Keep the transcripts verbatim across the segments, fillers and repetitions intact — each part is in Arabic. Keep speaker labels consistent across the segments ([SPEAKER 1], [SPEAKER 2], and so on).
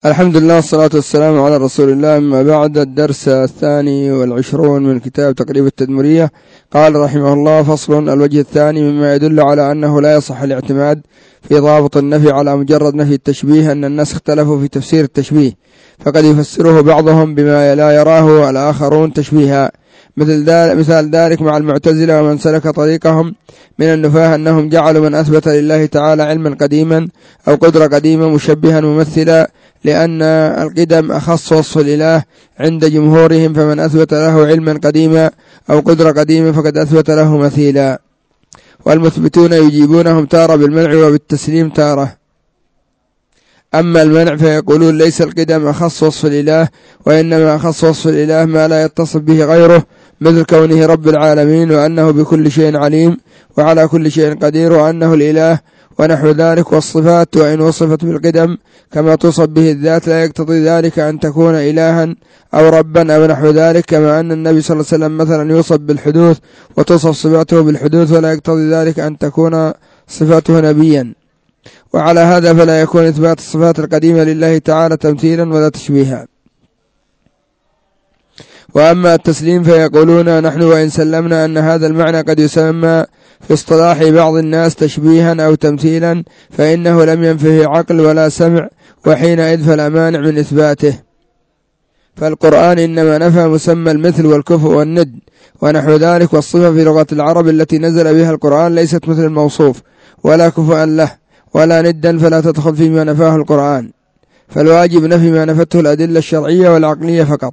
[SPEAKER 1] الحمد لله والصلاة والسلام على رسول الله. أما بعد، الدرس الثاني والعشرون من كتاب تقريب التدمرية. قال رحمه الله: فصل. الوجه الثاني مما يدل على أنه لا يصح الاعتماد في ضابط النفي على مجرد نفي التشبيه أن الناس اختلفوا في تفسير التشبيه، فقد يفسره بعضهم بما لا يراه الآخرون تشبيها، مثل مثال ذلك مع المعتزلة ومن سلك طريقهم من النفاة، أنهم جعلوا من أثبت لله تعالى علما قديما أو قدرة قديمة مشبها ممثلا، لأن القدم أخص وصف الإله عند جمهورهم، فمن أثبت له علما قديما أو قدرة قديمة فقد أثبت له مثيلا. والمثبتون يجيبونهم تارة بالمنع وبالتسليم تارة. أما المنع فيقولون ليس القدم أخص وصف الإله، وإنما أخص وصف الإله ما لا يتصف به غيره، مثل كونه رب العالمين، وأنه بكل شيء عليم وعلى كل شيء قدير، وأنه الإله ونحو ذلك. والصفات وإن وصفت بالقدم كما توصف به الذات لا يقتضي ذلك أن تكون إلها أو ربا أو نحو ذلك، كما أن النبي صلى الله عليه وسلم مثلا يوصف بالحدوث وتصف صفاته بالحدوث، ولا يقتضي ذلك أن تكون صفاته نبيا. وعلى هذا فلا يكون إثبات الصفات القديمة لله تعالى تمثيلا ولا تشبيها. وأما التسليم فيقولون: نحن وإن سلمنا أن هذا المعنى قد يسمى في اصطلاح بعض الناس تشبيها أو تمثيلا، فإنه لم ينفه عقل ولا سمع، وحينئذ فلا مانع من إثباته. فالقرآن إنما نفى مسمى المثل والكفء والند ونحو ذلك. والصفة في لغة العرب التي نزل بها القرآن ليست مثل الموصوف ولا كفؤا له ولا ندا، فلا تدخل فيما نفاه القرآن، فالواجب نفي ما نفته الأدلة الشرعية والعقلية فقط.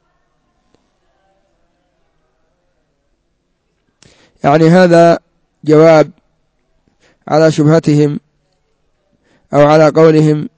[SPEAKER 1] يعني هذا جواب على شبهتهم أو على قولهم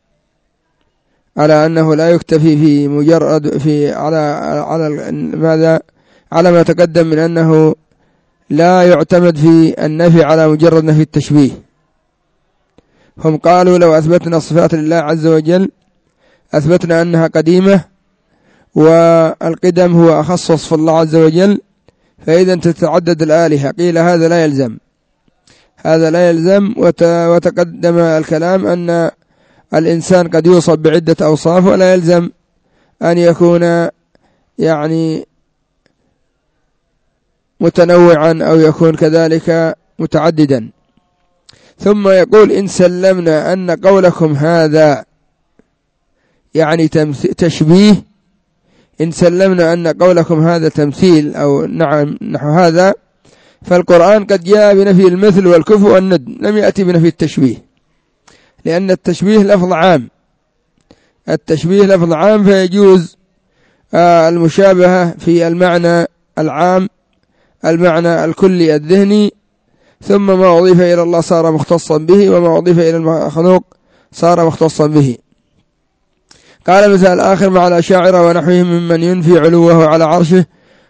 [SPEAKER 1] على أنه لا يكتفي في مجرد في على على ماذا على ما تقدم من أنه لا يعتمد في النفي على مجرد نفي التشبيه. هم قالوا: لو أثبتنا الصفات لله عز وجل أثبتنا أنها قديمة، والقدم هو أخص وصف الله عز وجل، فإذا تتعدد الآلهة. قيل هذا لا يلزم، هذا لا يلزم. وتقدم الكلام أن الإنسان قد يوصف بعدة أوصاف، ولا يلزم أن يكون يعني متنوعا أو يكون كذلك متعددا. ثم يقول: إن سلمنا أن قولكم هذا يعني تشبيه، إن سلمنا أن قولكم هذا تمثيل أو نعم نحو هذا، فالقرآن قد جاء بنفي المثل والكفء والند، لم يأتي بنفي التشبيه، لأن التشبيه لفظ عام، التشبيه لفظ عام، فيجوز المشابهة في المعنى العام، المعنى الكلي الذهني، ثم ما أضيف إلى الله صار مختصا به، وما أضيف إلى المخلوق صار مختصا به. قال مثال آخر مع الأشاعرة ونحوهم ممن ينفي علوه على عرشه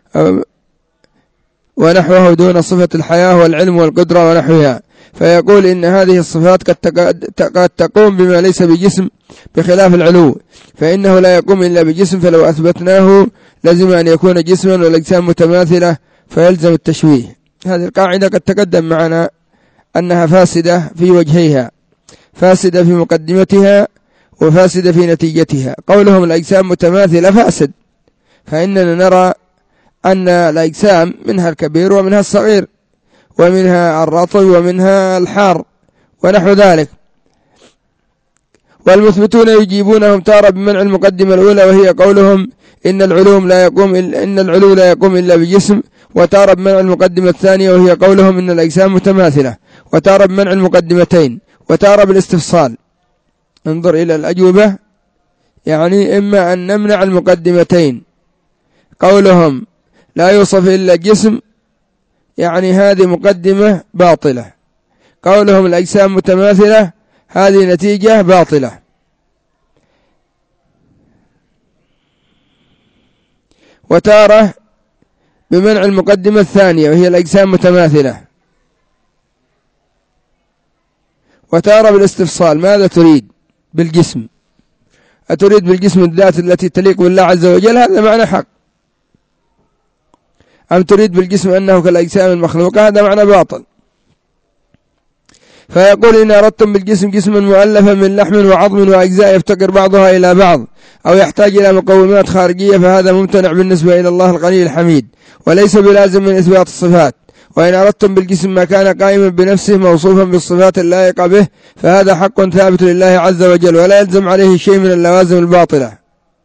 [SPEAKER 1] ونحوه دون صفة الحياة والعلم والقدرة ونحوها، فيقول إن هذه الصفات قد تقوم بما ليس بجسم، بخلاف العلو فإنه لا يقوم إلا بجسم، فلو أثبتناه لازم أن يكون جسما والأجسام متماثلة فيلزم التشبيه. هذه القاعدة قد تقدم معنا أنها فاسدة في وجهيها، فاسدة في مقدمتها وفاسدة في نتيجتها. قولهم الأجسام متماثلة فاسد، فإننا نرى أن الأجسام منها الكبير ومنها الصغير ومنها الرطب ومنها الحار ونحو ذلك. والمثبتون يجيبونهم تارة بمنع المقدمة الأولى، وهي قولهم إن العلوم لا يقوم إن العلو لا يقوم إلا بجسم، وتارة بمنع المقدمة الثانية وهي قولهم إن الأجسام متماثلة، وتارة بمنع المقدمتين، وتارة بالاستفصال. انظر إلى الأجوبة، يعني إما أن نمنع المقدمتين، قولهم لا يوصف إلا جسم، يعني هذه مقدمة باطلة. قولهم الأجسام متماثلة، هذه نتيجة باطلة. وتارة بمنع المقدمة الثانية وهي الأجسام متماثلة، وتارة بالاستفصال. ماذا تريد بالجسم؟ أتريد بالجسم الذات التي تليق بالله عز وجل؟ هذا معنى حق. أم تريد بالجسم أنه كالأجسام المخلوقة؟ هذا معنى باطل. فيقول إن أردتم بالجسم جسما مؤلفا من لحم وعظم وأجزاء يفتقر بعضها إلى بعض أو يحتاج إلى مقومات خارجية، فهذا ممتنع بالنسبة إلى الله الغني الحميد، وليس بلازم من إثبات الصفات. وإن أردتم بالجسم ما كان قائما بنفسه موصوفا بالصفات اللائقة به، فهذا حق ثابت لله عز وجل، ولا يلزم عليه شيء من اللوازم الباطلة.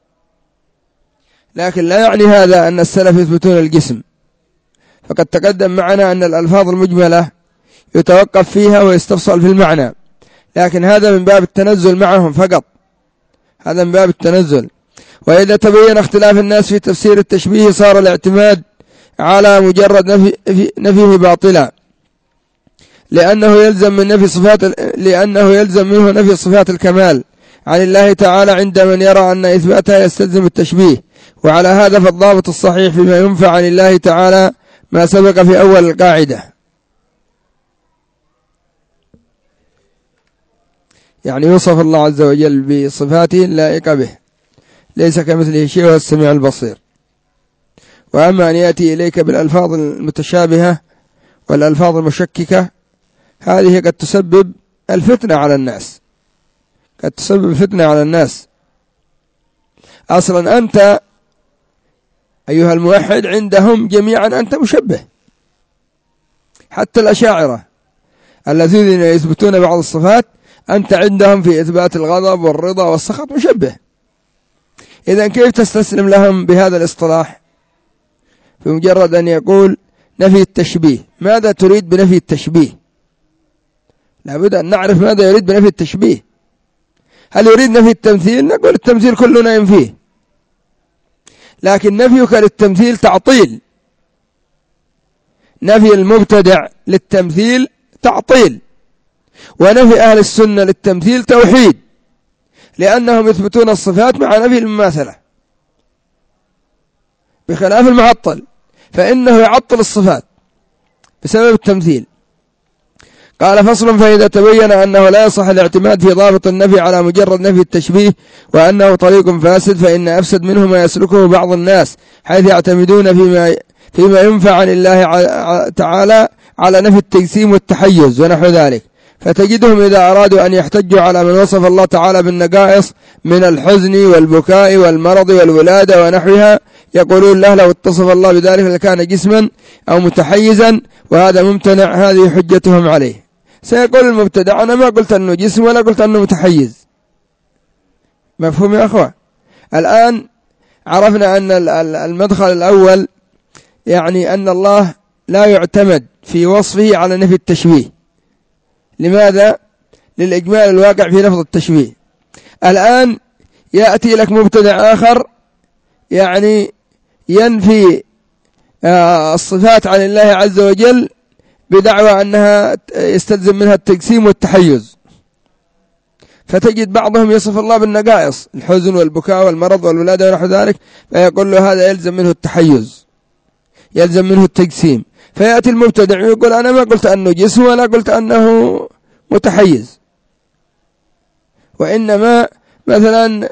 [SPEAKER 1] لكن لا يعني هذا أن السلف يثبتون الجسم، فقد تقدم معنا أن الألفاظ المجملة يتوقف فيها ويستفصل في المعنى، لكن هذا من باب التنزل معهم فقط، هذا من باب التنزل. وإذا تبين اختلاف الناس في تفسير التشبيه صار الاعتماد على مجرد نفي نفيه باطلا، لأنه يلزم من نفي صفات لأنه يلزم منه نفي صفات الكمال عن الله تعالى عند من يرى أن إثباتها يستلزم التشبيه. وعلى هذا فالضابط الصحيح فيما ينفع عن الله تعالى ما سبق في أول القاعدة، يعني يوصف الله عز وجل بصفاته اللائقة به، ليس كمثله شيء وهو السميع البصير. وأما أن يأتي إليك بالألفاظ المتشابهة والألفاظ المشككة، هذه قد تسبب الفتنة على الناس، قد تسبب فتنة على الناس. أصلا أنت أيها الموحد عندهم جميعا أنت مشبه، حتى الأشاعرة الذين يثبتون بعض الصفات أنت عندهم في إثبات الغضب والرضا والسخط مشبه. إذن كيف تستسلم لهم بهذا الاصطلاح؟ بمجرد أن يقول نفي التشبيه. ماذا تريد بنفي التشبيه؟ لابد أن نعرف ماذا يريد بنفي التشبيه. هل يريد نفي التمثيل؟ نقول التمثيل كلنا ينفيه، لكن نفيك للتمثيل تعطيل. نفي المبتدع للتمثيل تعطيل، ونفي أهل السنة للتمثيل توحيد، لأنهم يثبتون الصفات مع نفي المماثلة، بخلاف المعطل فإنه يعطل الصفات بسبب التمثيل. قال فصل: فإذا تبين أنه لا يصح الاعتماد في ضابط النفي على مجرد نفي التشبيه، وأنه طريق فاسد، فإن أفسد منه ما يسلكه بعض الناس، حيث يعتمدون فيما فيما ينفع عن الله تعالى على نفي التجسيم والتحيز ونحو ذلك. فتجدهم إذا أرادوا أن يحتجوا على من وصف الله تعالى بالنقائص من الحزن والبكاء والمرض والولادة ونحوها، يقولون له لو اتصف الله بذلك لكان جسما أو متحيزا، وهذا ممتنع. هذه حجتهم عليه. سيقول المبتدع: أنا ما قلت أنه جسم ولا قلت أنه متحيز. مفهوم يا أخوة؟ الآن عرفنا أن المدخل الأول يعني أن الله لا يعتمد في وصفه على نفي التشبيه. لماذا؟ للإجمال الواقع في لفظ التشبيه. الآن يأتي لك مبتدع آخر يعني ينفي الصفات عن الله عز وجل بدعوى أنها يستلزم منها التجسيم والتحيز، فتجد بعضهم يصف الله بالنقائص، الحزن والبكاء والمرض والولادة ونحو ذلك، فيقول له هذا يلزم منه التحيز، يلزم منه التجسيم. فيأتي المبتدع ويقول: أنا ما قلت أنه جسم ولا قلت أنه متحيز، وإنما مثلا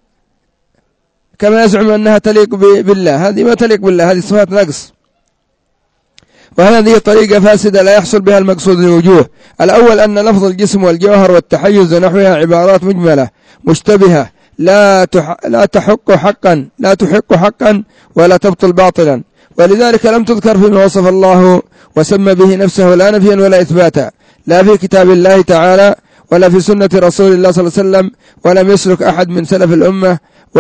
[SPEAKER 1] كما يزعم أنها تليق بالله، هذه ما تليق بالله، هذه صفات نقص. وهذه طريقة فاسدة لا يحصل بها المقصود لوجوه. الأول أن لفظ الجسم والجوهر والتحيز ونحوها عبارات مجملة مشتبهة لا لا تحق حقا لا تحق حقا ولا تبطل باطلا، ولذلك لم تذكر فيما وصف الله وسمى به نفسه لا نفيا ولا إثباتا، لا في كتاب الله تعالى ولا في سنة رسول الله صلى الله عليه وسلم. ولم يسلك أحد من سلف الأمة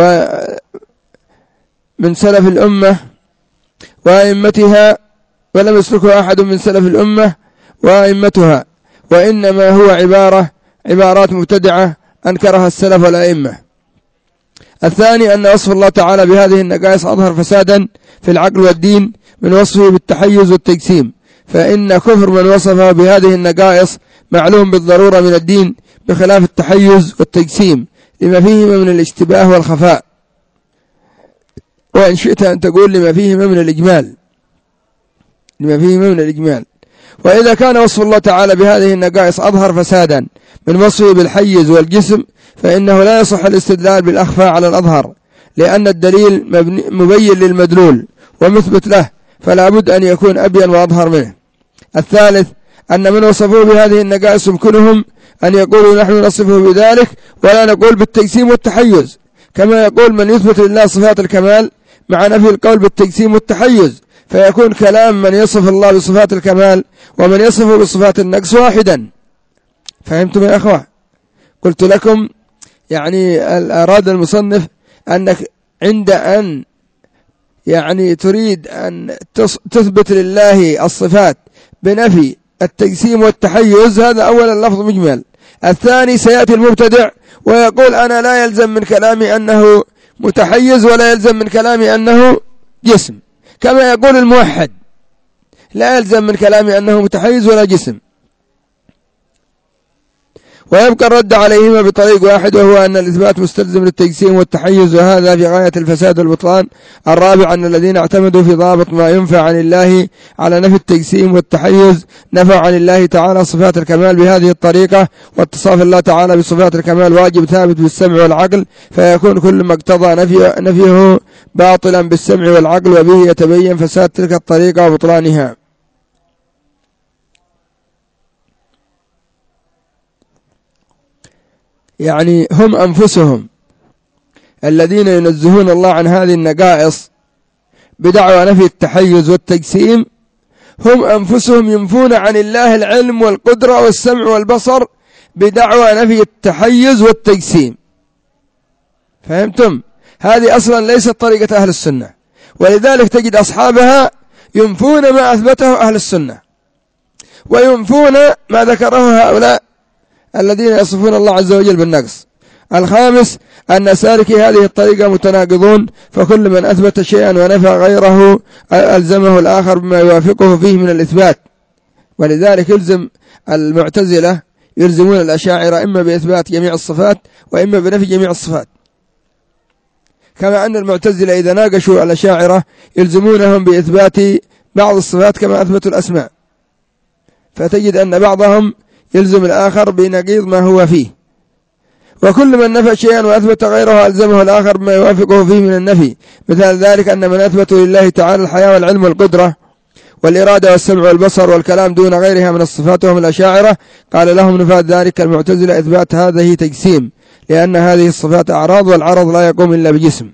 [SPEAKER 1] ومن سلف الأمة وأئمتها ولم يسلكه أحد من سلف الأمة وأئمتها، وإنما هو عبارة عبارات مبتدعة أنكرها السلف والأئمة. الثاني أن وصف الله تعالى بهذه النقائص أظهر فسادا في العقل والدين من وصفه بالتحيز والتجسيم، فإن كفر من وصفه بهذه النقائص معلوم بالضرورة من الدين، بخلاف التحيز والتجسيم لما فيهما من الاشتباه والخفاء، وإن شئت أن تقول لما فيهما من الإجمال لما فيهما من الإجمال. وإذا كان وصف الله تعالى بهذه النقائص أظهر فسادا من وصفه بالحيز والجسم، فإنه لا يصح الاستدلال بالأخفى على الأظهر، لأن الدليل مبين للمدلول ومثبت له، فلا بد أن يكون أبين وأظهر منه. الثالث أن من وصفوه بهذه النقائص يمكنهم أن يقولوا نحن نصفه بذلك ولا نقول بالتجسيم والتحيز، كما يقول من يثبت لله صفات الكمال مع نفي القول بالتجسيم والتحيز، فيكون كلام من يصف الله بصفات الكمال ومن يصفه بصفات النقص واحدا. فهمتم يا أخوة؟ قلت لكم يعني أراد المصنف أنك عند أن يعني تريد أن تثبت لله الصفات بنفي التجسيم والتحيز، هذا أولا لفظ مجمل. الثاني سيأتي المبتدع ويقول أنا لا يلزم من كلامي أنه متحيز ولا يلزم من كلامي أنه جسم، كما يقول الموحد لا يلزم من كلامي أنه متحيز ولا جسم. ويبقى الرد عليهما بطريق واحد، وهو أن الإثبات مستلزم للتجسيم والتحيز، وهذا في غاية الفساد والبطلان. الرابع أن الذين اعتمدوا في ضابط ما ينفع عن الله على نفي التجسيم والتحيز نفوا عن الله تعالى صفات الكمال بهذه الطريقة، واتصاف الله تعالى بصفات الكمال واجب ثابت بالسمع والعقل، فيكون كل ما اقتضى نفيه, نفيه باطلا بالسمع والعقل، وبه يتبين فساد تلك الطريقة وبطلانها. يعني هم أنفسهم الذين ينزهون الله عن هذه النقائص بدعوى نفي التحيز والتجسيم، هم أنفسهم ينفون عن الله العلم والقدرة والسمع والبصر بدعوى نفي التحيز والتجسيم. فهمتم؟ هذه أصلا ليست طريقة أهل السنة، ولذلك تجد أصحابها ينفون ما أثبته أهل السنة وينفون ما ذكره هؤلاء الذين يصفون الله عز وجل بالنقص. الخامس أن سالكي هذه الطريقة متناقضون، فكل من أثبت شيئا ونفى غيره ألزمه الآخر بما يوافقه فيه من الإثبات، ولذلك يلزم المعتزلة يلزمون الأشاعرة إما بإثبات جميع الصفات وإما بنفي جميع الصفات، كما أن المعتزلة إذا ناقشوا الأشاعرة يلزمونهم بإثبات بعض الصفات كما أثبتوا الأسماء، فتجد أن بعضهم يلزم الآخر بنقيض ما هو فيه. وكل من نفى شيئا وأثبت غيره ألزمه الآخر بما يوافقه فيه من النفي. مثال ذلك أن من أثبت لله تعالى الحياة والعلم والقدرة والإرادة والسمع والبصر والكلام دون غيرها من الصفات وهم الأشاعرة، قال لهم نفاذ ذلك المعتزلة إثبات هذه تجسيم، لأن هذه الصفات أعراض والعرض لا يقوم إلا بجسم.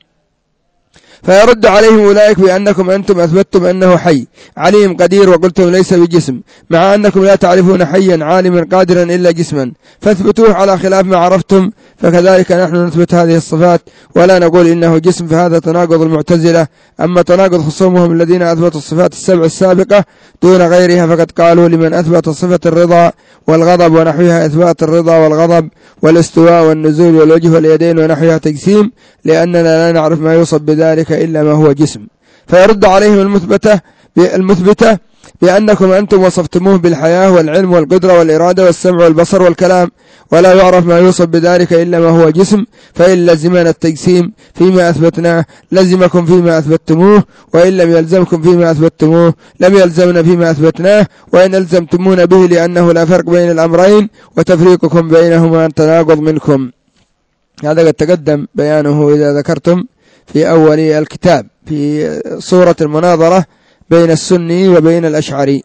[SPEAKER 1] فيرد عليهم أولئك بأنكم أنتم أثبتتم أنه حي عليم قدير وقلتم ليس بجسم، مع أنكم لا تعرفون حيا عالما قادرا إلا جسما، فاثبتوه على خلاف ما عرفتم، فكذلك نحن نثبت هذه الصفات ولا نقول إنه جسم، فهذا تناقض المعتزلة. أما تناقض خصومهم الذين أثبتوا الصفات السبع السابقة دون غيرها، فقد قالوا لمن أثبت صفة الرضا والغضب ونحوها إثبات الرضا والغضب والاستواء والنزول والوجه واليدين ونحوها تجسيم، لأننا لا نعرف ما يوصف بذلك إلا ما هو جسم. فيرد عليهم المثبتة المثبتة بأنكم أنتم وصفتموه بالحياة والعلم والقدرة والإرادة والسمع والبصر والكلام، ولا يعرف ما يوصف بذلك إلا ما هو جسم، فإن لزمنا التجسيم فيما أثبتناه لزمكم فيما أثبتموه، وإن لم يلزمكم فيما أثبتموه لم يلزمنا فيما أثبتناه، وإن ألزمتمون به لأنه لا فرق بين الأمرين وتفريقكم بينهما تناقض منكم. هذا قد تقدم بيانه إذا ذكرتم في أول الكتاب في صورة المناظرة بين السني وبين الأشعري.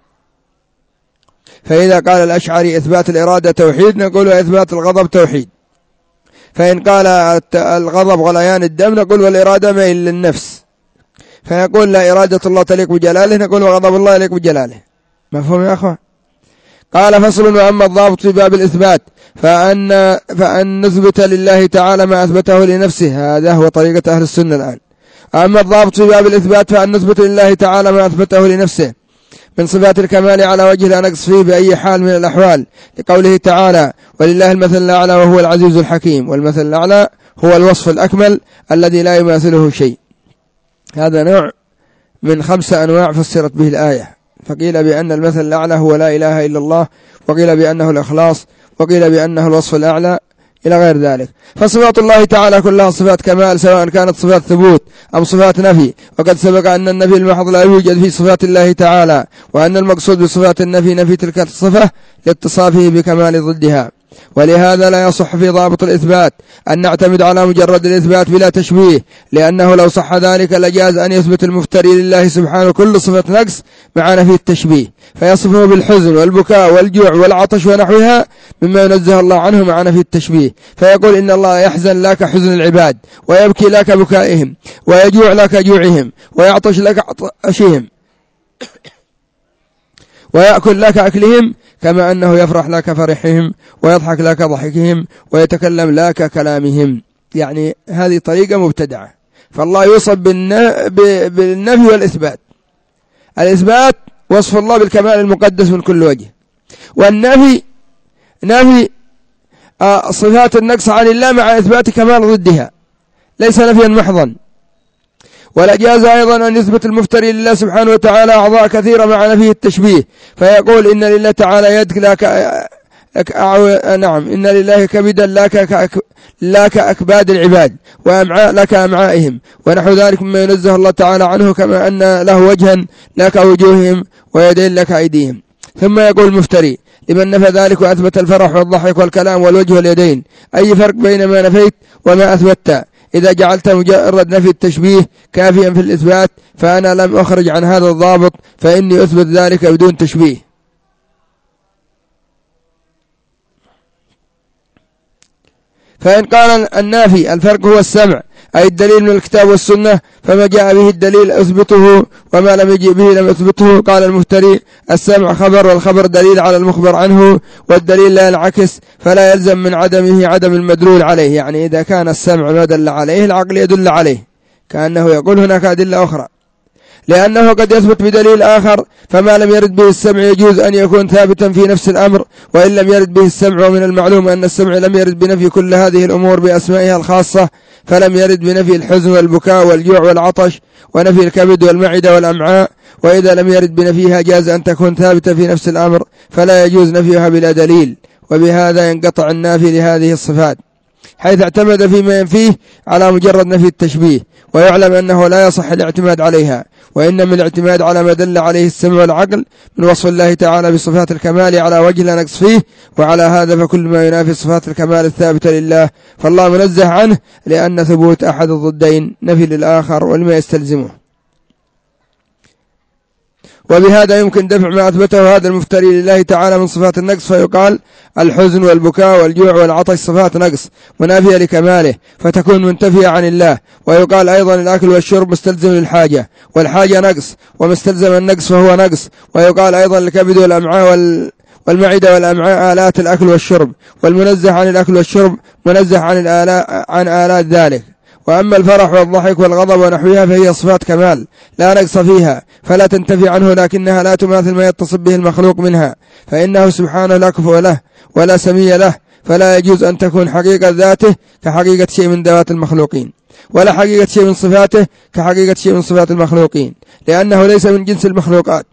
[SPEAKER 1] فإذا قال الأشعري إثبات الإرادة توحيد نقول إثبات الغضب توحيد، فإن قال الغضب غليان الدم نقول والإرادة ميل للنفس، فيقول لا إرادة الله تليق بجلاله نقول وغضب الله يليق بجلاله. مفهوم يا أخوة؟ قال فصل: وأما الضابط في باب الإثبات فأن, فأن نثبت لله تعالى ما أثبته لنفسه، هذا هو طريقة أهل السنة الآن. أما الضابط في باب الإثبات فأن نثبت لله تعالى ما أثبته لنفسه من صفات الكمال على وجه لا نقص فيه بأي حال من الأحوال، لقوله تعالى: ولله المثل الأعلى وهو العزيز الحكيم. والمثل الأعلى هو الوصف الأكمل الذي لا يماثله شيء. هذا نوع من خمسة أنواع فسرت به الآية، فقيل بأن المثل الأعلى هو لا إله إلا الله، وقيل بأنه الإخلاص، وقيل بأنه الوصف الأعلى، إلى غير ذلك. فصفات الله تعالى كلها صفات كمال، سواء كانت صفات ثبوت أم صفات نفي، وقد سبق أن النفي المحض لا يوجد في صفات الله تعالى، وأن المقصود بصفات النفي نفي تلك الصفة لاتصافه بكمال ضدها. ولهذا لا يصح في ضابط الإثبات أن نعتمد على مجرد الإثبات بلا تشبيه، لأنه لو صح ذلك لجاز أن يثبت المفتري لله سبحانه كل صفة نقص مع نفي التشبيه، فيصفه بالحزن والبكاء والجوع والعطش ونحوها مما ينزه الله عنه مع نفي التشبيه، فيقول إن الله يحزن لك حزن العباد، ويبكي لك بكائهم، ويجوع لك جوعهم، ويعطش لك عطشهم، ويأكل لك أكلهم، كما أنه يفرح لك فرحهم، ويضحك لك ضحكهم، ويتكلم لك كلامهم. يعني هذه طريقة مبتدعة. فالله يوصف بالنفي والإثبات. الإثبات وصف الله بالكمال المقدس من كل وجه، والنفي نفي صفات النقص عن الله مع إثبات كمال ضدها، ليس نفيا محضا. ولا جاز أيضا أن يثبت المفتري لله سبحانه وتعالى أعضاء كثيرة مع نفيه التشبيه، فيقول إن لله تعالى يد لك نعم إن لله كبدا لا كأكباد العباد، وأمعاء لا كأمعائهم، ونحو ذلك مما ينزه الله تعالى عنه، كما أن له وجها لا كوجوههم، ويدين لا كأيديهم. ثم يقول المفتري لمن نفى ذلك وأثبت الفرح والضحك والكلام والوجه واليدين: أي فرق بين ما نفيت وما أثبت؟ إذا جعلت مجرد نفي التشبيه كافيا في الإثبات فأنا لم أخرج عن هذا الضابط، فإني أثبت ذلك بدون تشبيه. فإن قال النافي الفرق هو السمع أي الدليل من الكتاب والسنة، فما جاء به الدليل أثبته، وما لم يجئ به لم أثبته. قال المفتري: السمع خبر، والخبر دليل على المخبر عنه، والدليل لا ينعكس، فلا يلزم من عدمه عدم المدلول عليه. يعني إذا كان السمع ما دل عليه العقل يدل عليه، كأنه يقول هناك أدلة أخرى، لأنه قد يثبت بدليل آخر، فما لم يرد به السمع يجوز أن يكون ثابتا في نفس الأمر، وإن لم يرد به السمع. ومن المعلوم أن السمع لم يرد بنفي كل هذه الأمور بأسمائها الخاصة، فلم يرد بنفي الحزن والبكاء والجوع والعطش، ونفي الكبد والمعدة والأمعاء، وإذا لم يرد بنفيها جاز أن تكون ثابتة في نفس الأمر، فلا يجوز نفيها بلا دليل. وبهذا ينقطع النافي لهذه الصفات، حيث اعتمد فيما ينفيه على مجرد نفي التشبيه. ويعلم أنه لا يصح الاعتماد عليها، وإنما الاعتماد على ما دل عليه السمع والعقل من وصف الله تعالى بصفات الكمال على وجه لا نقص فيه. وعلى هذا فكل ما ينافي صفات الكمال الثابتة لله فالله منزه عنه، لأن ثبوت أحد الضدين نفي للآخر ولما يستلزمه. وبهذا يمكن دفع ما أثبته هذا المفتري لله تعالى من صفات النقص، فيقال الحزن والبكاء والجوع والعطش صفات نقص منافية لكماله، فتكون منتفية عن الله. ويقال أيضا الأكل والشرب مستلزم للحاجة، والحاجة نقص، ومستلزم النقص فهو نقص. ويقال أيضا الكبد والأمعاء وال والمعدة والأمعاء آلات الأكل والشرب، والمنزه عن الأكل والشرب منزه عن الآلاء عن آلات ذلك. وأما الفرح والضحك والغضب ونحوها فهي صفات كمال لا نقص فيها، فلا تنتفي عنه، لكنها لا تماثل ما يتصف به المخلوق منها، فإنه سبحانه لا كفو له ولا سمي له، فلا يجوز أن تكون حقيقة ذاته كحقيقة شيء من ذوات المخلوقين، ولا حقيقة شيء من صفاته كحقيقة شيء من صفات المخلوقين، لأنه ليس من جنس المخلوقات،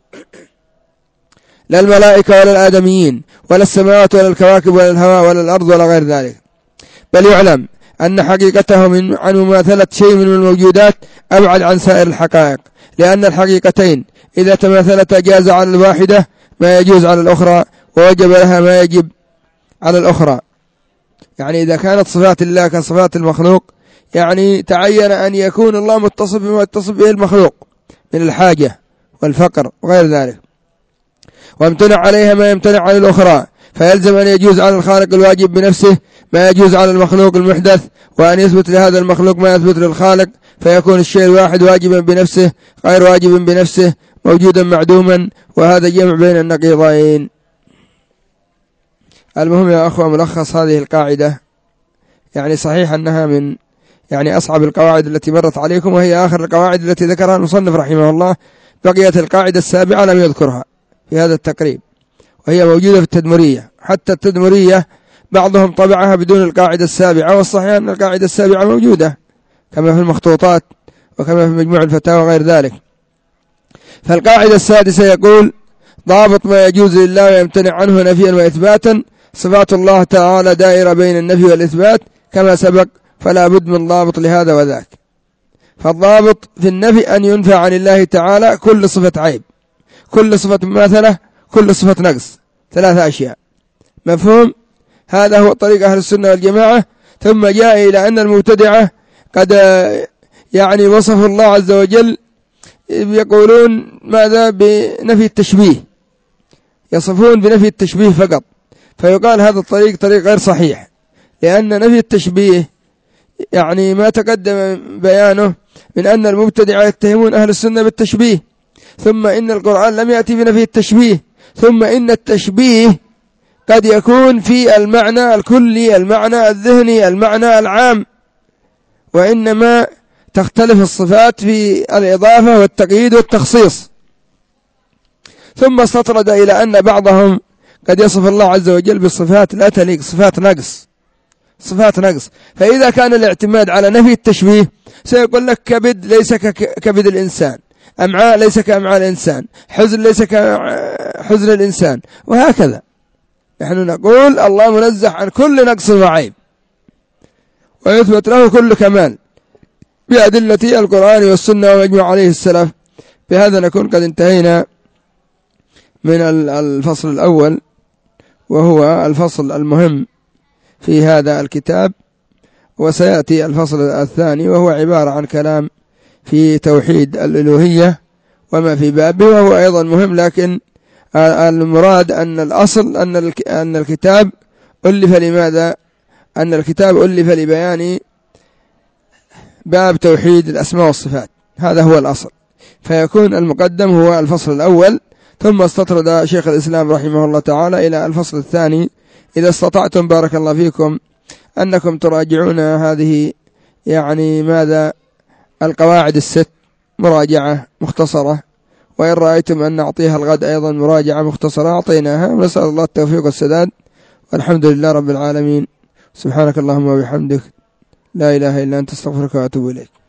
[SPEAKER 1] لا الملائكة ولا الآدميين ولا السماوات ولا الكواكب ولا الهواء ولا الأرض ولا غير ذلك. بل يعلم أن حقيقته من عن مماثلة شيء من الموجودات أبعد عن سائر الحقائق، لأن الحقيقتين إذا تماثلتا جاز على الواحدة ما يجوز على الأخرى، ووجب لها ما يجب على الأخرى. يعني إذا كانت صفات الله كصفات المخلوق، يعني تعين أن يكون الله متصف بما يتصف به المخلوق من الحاجة والفقر وغير ذلك، وامتنع عليها ما يمتنع عن الأخرى، فيلزم أن يجوز على الخالق الواجب بنفسه ما يجوز على المخلوق المحدث، وأن يثبت لهذا المخلوق ما يثبت للخالق، فيكون الشيء الواحد واجبا بنفسه غير واجب بنفسه، موجودا معدوما، وهذا جمع بين النقيضين. المهم يا أخوة ملخص هذه القاعدة، يعني صحيح أنها من يعني أصعب القواعد التي مرت عليكم، وهي آخر القواعد التي ذكرها المصنف رحمه الله. بقيت القاعدة السابعة لم يذكرها في هذا التقريب، وهي موجودة في التدمرية. حتى التدمرية بعضهم طبعها بدون القاعدة السابعة، والصحيح أن القاعدة السابعة موجودة كما في المخطوطات وكما في مجموع الفتاوى وغير ذلك. فالقاعدة السادسة يقول: ضابط ما يجوز لله ويمتنع عنه نفيا وإثباتا. صفات الله تعالى دائرة بين النفي والإثبات كما سبق، فلا بد من ضابط لهذا وذاك. فالضابط في النفي أن ينفى عن الله تعالى كل صفة عيب، كل صفة مماثلة، كل صفة نقص، ثلاثة أشياء. مفهوم؟ هذا هو طريق أهل السنة والجماعة. ثم جاء إلى أن المبتدعة قد يعني وصف الله عز وجل، يقولون ماذا؟ بنفي التشبيه، يصفون بنفي التشبيه فقط، فيقال هذا الطريق طريق غير صحيح، لأن نفي التشبيه يعني ما تقدم بيانه من أن المبتدعة يتهمون أهل السنة بالتشبيه، ثم إن القرآن لم يأتي بنفي التشبيه، ثم إن التشبيه قد يكون في المعنى الكلي، المعنى الذهني، المعنى العام، وإنما تختلف الصفات في الإضافة والتقييد والتخصيص. ثم استطرد إلى أن بعضهم قد يصف الله عز وجل بالصفات لا تليق، صفات نقص، صفات نقص. فإذا كان الاعتماد على نفي التشبيه سيقول لك كبد ليس ككبد الإنسان، أمعاء ليس كأمعاء الإنسان، حزن ليس كحزن الإنسان، وهكذا. نحن نقول الله منزه عن كل نقص وعيب، ويثبت له كل كمال بأدلة القرآن والسنة ومجموع عليه السلف. بهذا نكون قد انتهينا من الفصل الأول، وهو الفصل المهم في هذا الكتاب، وسيأتي الفصل الثاني وهو عبارة عن كلام في توحيد الألوهية وما في بابه، وهو أيضا مهم، لكن المراد أن الأصل أن الكتاب ألف لماذا؟ أن الكتاب ألف لبيان باب توحيد الأسماء والصفات، هذا هو الأصل. فيكون المقدم هو الفصل الأول، ثم استطرد شيخ الإسلام رحمه الله تعالى إلى الفصل الثاني. إذا استطعتم بارك الله فيكم أنكم تراجعون هذه يعني ماذا القواعد الست مراجعة مختصرة، وإن رأيتم أن نعطيها الغد أيضا مراجعة مختصرة أعطيناها، ونسأل الله التوفيق والسداد، والحمد لله رب العالمين. سبحانك اللهم وبحمدك، لا إله إلا أنت، استغفرك وأتوب إليك.